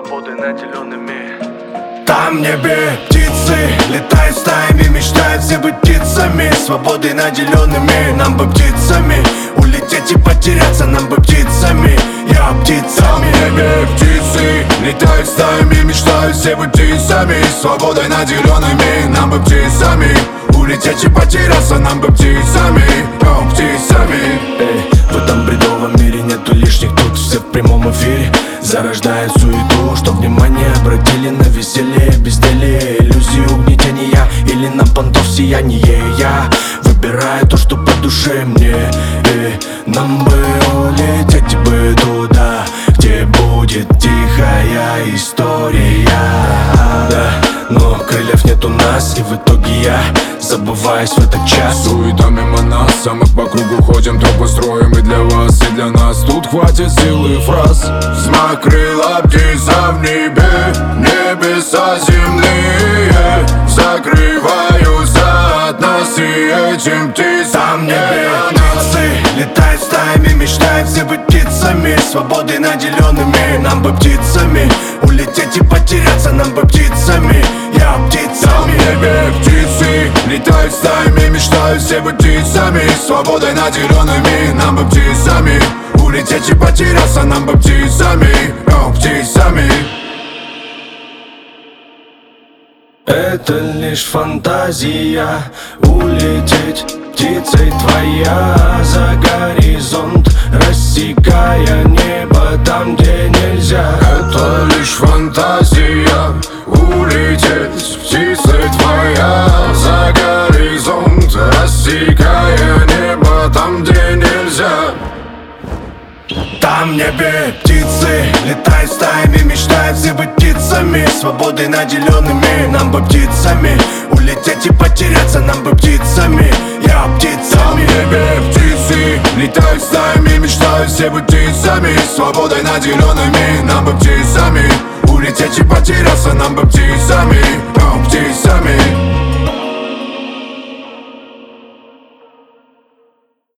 свободой наделенными. Там в небе птицы летают стаями, мечтают все быть птицами, свободой наделенными. Нам бы птицами улететь и потеряться, нам бы птицами, я птицами. Там в небе птицы летают стаями, мечтают все быть птицами, свободой наделенными. Нам бы птицами улететь и потеряться, нам бы птицами, птицами. В этом бредовом мире нету лишних, тут все в прямом эфире зарождают суету, что внимание обратили на веселье, безделие, иллюзию угнетения или на понтов сияние. Я выбираю то, что по душе мне, нам бы улететь бы туда, где будет тихая история. Да, но крыльев нет у нас, и в итоге я забываюсь в этот час. Суета мимо нас, а мы по кругу ходим, тропы строим и для вас, и для нас. Тут хватит силы фраз. Взмах крыла птица в небе, небеса земные закрываются от нас, и этим птицам. Там в небе птицы летают стаями, мечтают все быть птицами, свободой наделенными. Нам бы птицами улететь и потеряться, нам бы птицами, я птицами. Там в небе птицы летают стаями, мечтают все быть птицами, свободой наделенными. Нам бы птицами улететь и потеряться, нам бы птицами, птицами. Это лишь фантазия, улететь птицей твоя за горизонт, рассекая небо там, где нельзя. Это лишь фантазия, улететь птицей твоя за горизонт, рассекая небо там, где нельзя. Там в небе птицы летают стаями, мечтают все быть птицами, свободой наделенными. Нам бы птицами улететь и потеряться, нам бы птицами, я птицами. Там в небе птицы летают стаями, мечтают все быть птицами, свободой наделенными. Нам бы птицами улететь и потеряться, нам бы птицами, птицами.